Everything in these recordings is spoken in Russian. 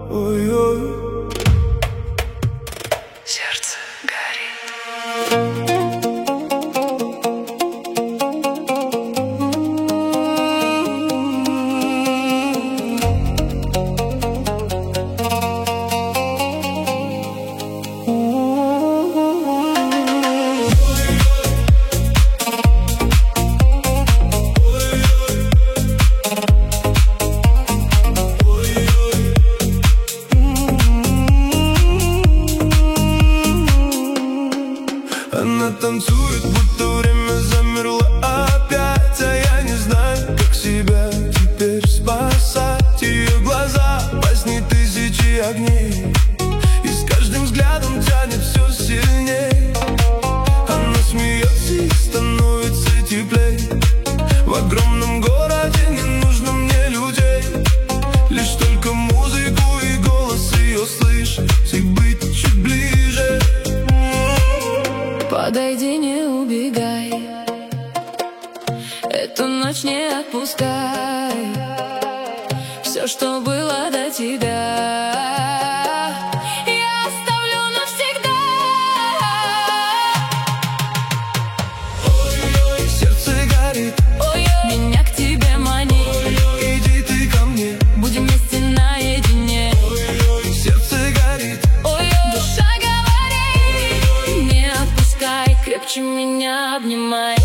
ой-ой. Сердце горит. Она танцует, будто время замерло опять, а я не знаю, как себя теперь спасать. Ее глаза во сне тысячи огней, и с каждым взглядом тянет все сильней. Она смеется и становится теплей. В огромном городе не нужно мне людей, лишь только музыку и голос ее слышать и быть чуть ближе. Подойди, не убегай, эту ночь не отпускай. Все, что было до тебя, я оставлю навсегда. Ой-ой, сердце горит, Ой-ой, меня к тебе манит. ой-ой, иди ты ко мне, Будем вместе наедине. ой-ой, сердце горит, Ой-ой, душа говорит, не отпускай, крепче меня обнимай.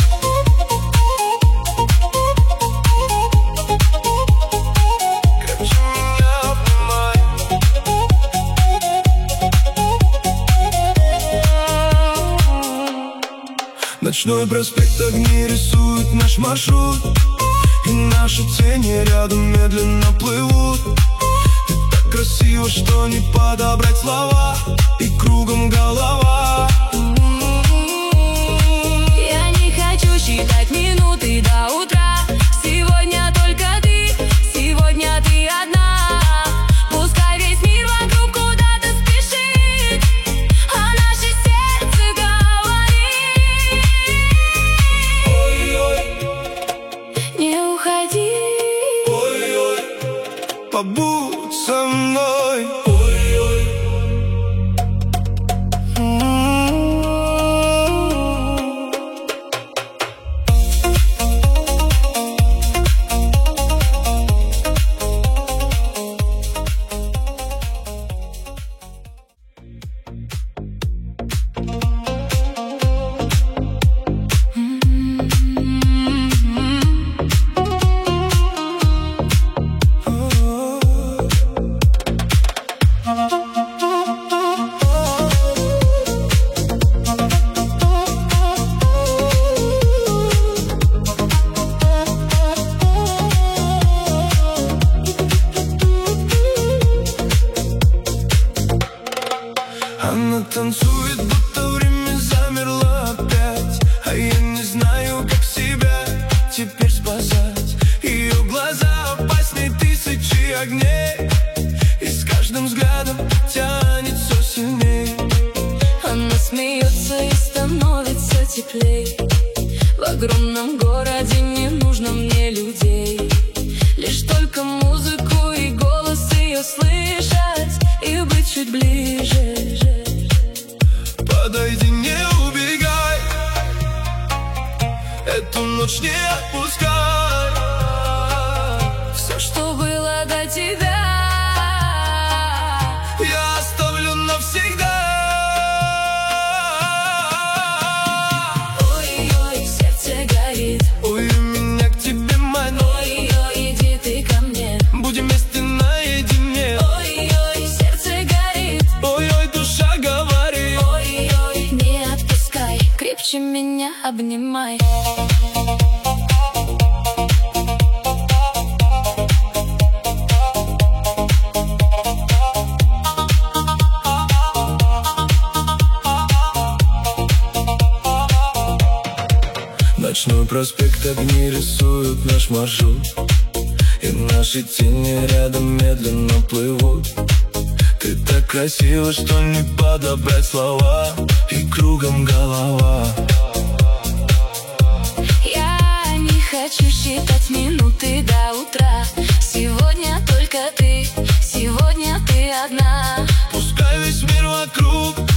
крепче меня обнимай. Ночной проспект, огни рисуют наш маршрут, и наши тени рядом медленно плывут. Ты так красиво, что не подобрать слова, и кругом голова. Я не хочу считать минуты до утра. Сегодня только ты, сегодня ты одна. Пускай весь мир вокруг куда-то спешит, а наше сердце говорит. Ой-ой, Не уходи. ой-ой, побудь со мной. Ой-ой. Она танцует, будто время замерло опять, а я не знаю, как себя теперь спасать. Ее глаза опасней тысячи огней, и с каждым взглядом тянет все сильней. Она смеется и становится теплей. В огромном городе не нужно мне людей, лишь только музыку и голос ее слышать и быть чуть ближе. Подойди, не убегай, эту ночь не отпускай. Все, что было до тебя, Я оставлю навсегда. ой-ой, сердце горит. Ой, меня к тебе манит, Ой-ой, иди ты ко мне. будем вместе наедине. Ой-ой, сердце горит. Ой-ой, душа говорит. Ой-ой, не отпускай, крепче меня обнимай. Ночной проспект, огни рисуют наш маршрут, и наши тени рядом медленно плывут. Ты так красива, что не подобрать слова, и кругом голова. Я не хочу считать минуты до утра. Сегодня только ты, сегодня одна. Пускай весь мир вокруг